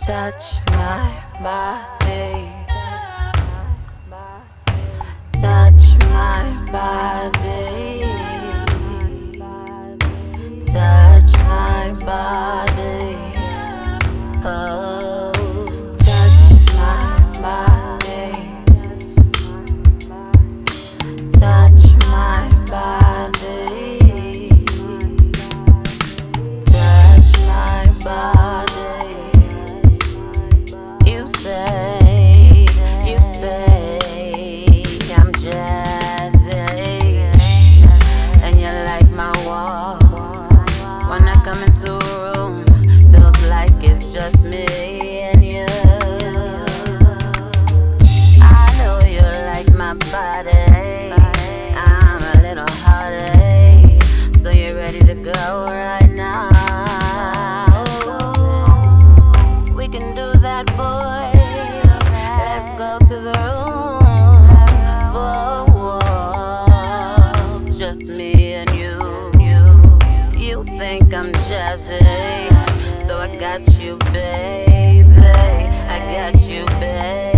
Touch my body. Touch my body. Touch my body. Oh, touch my body. Touch my body. Touch my body. You say I'm jazzy, and you like my walk. When I come into a room, feels like it's just me and you. I know you like my body. I'm a little hottie, so you're ready to go right now. We can do that, boy. Let's go to the room. Four walls, just me and you. You think I'm jazzy, so I got you, baby. I got you, baby.